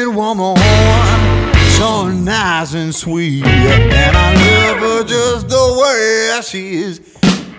woman, so nice and sweet, and I love her just the way she is.